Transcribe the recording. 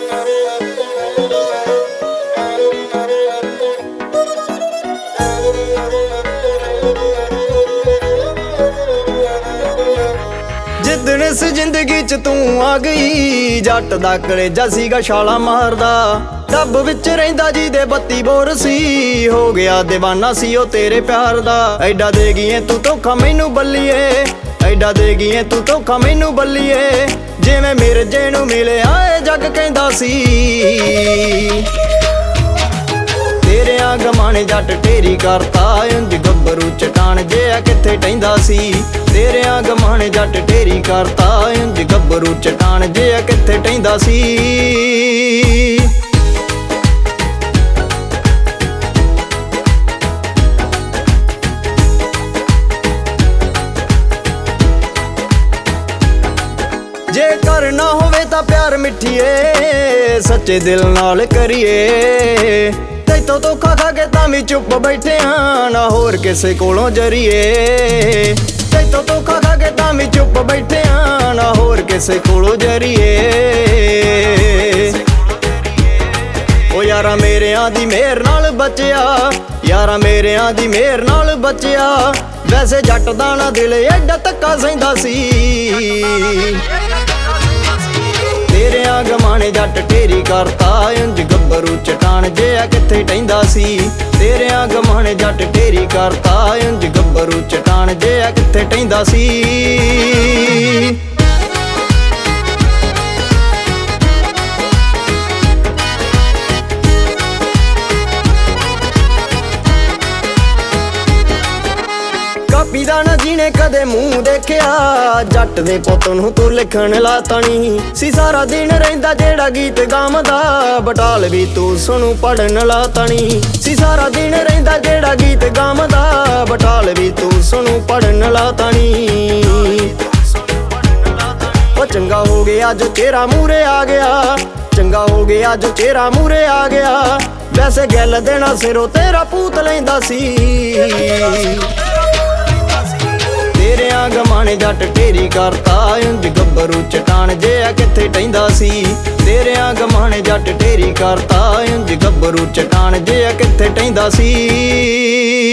जिद्दण इस जिंदगी च तू आ गई, जट दा कलेजा सीगा छाला मारदा। डब विच रहिंदा जी दे 32 बोर सी, हो गया दीवाना सी ओ तेरे प्यार दा। ऐडा दे गईए तू धोखा मैनू बल्लीए, ऐडा दे गईए तू धोखा मैनू बल्लीए। जिवें मिर्जे नू मिले आए जग कहंदा सी, तेरे गमाने जट ढेरी करता। उंज गब्बरू चटान जिहा कित्थे टहिंदा सी, तेरे गमाने जट ढेरी करता। उंज गब्बरू चटान जिहा कित्थे टहिंदा सी। जे करना होवे तां प्यार मिठिए, सच्चे दिल नाल करिए। तैथों धोखा खा के तां भी चुप बैठे हां, ना होर किसे कोलों जरीए। तैथों धोखा खा के तां भी चुप बैठे हां, ना होर किसे कोलों जरीए। ओ यारा मेरेयां दी मेहर नाल बचिया, यारा मेरेयां दी मेहर नाल बचिया। वैसे जट दा ना दिल एडा धक्का सहिंदा सी, तेरे गमाने जट ढेरी करता। उंज गब्बरू चटान जिहा कित्थे टहिंदा सी, तेरे गमाने जट ढेरी करता। उंज गब्बरू चटान जिहा कित्थे टहिंदा सी। ਕਾਪੀ ਦਾ ਨਾ ਜਿਹਨੇ ਕਦੇ ਮੂੰਹ ਦੇਖਿਆ, ਜੱਟ ਦੇ ਪੁੱਤ ਨੂੰ ਤੂੰ ਲਿਖਣ ਲਾਤਾ ਨੀ ਸੀ। ਸਾਰਾ ਦਿਨ ਰਹਿੰਦਾ ਜਿਹੜਾ ਗੀਤ ਗਾਉਂਦਾ, ਬਟਾਲ ਵੀ ਤੂੰ ਸੁਣੂ ਪੜਨ ਲਾਤਾ ਨੀ ਸੀ। ਸਾਰਾ ਦਿਨ ਰਹਿੰਦਾ ਜਿਹੜਾ ਗੀਤ ਗਾਉਂਦਾ, ਬਟਾਲ ਵੀ ਤੂੰ ਸੁਣੂ ਪੜਨ ਲਾਤਾ ਨੀ। ਉਹ ਚੰਗਾ ਹੋ ਗਿਆ ਜੋ ਤੇਰਾ ਮੂਹਰੇ ਆ ਗਿਆ, ਚੰਗਾ ਹੋ ਗਿਆ ਜੋ ਤੇਰਾ ਮੂਹਰੇ ਆ ਗਿਆ। ਵੈਸੇ ਗੱਲ ਦੇਣਾ ਸਿਰੋਂ ਤੇਰਾ ਪੂਤ ਲੈਂਦਾ ਸੀ, तेरे गमाने जट ढेरी करता। उंज गब्बरू चटान जिहा कित्थे टहिंदा सी, तेरे गमाने जट ढेरी करता। उंज गब्बरू चटान जिहा कित्थे टहिंदा सी।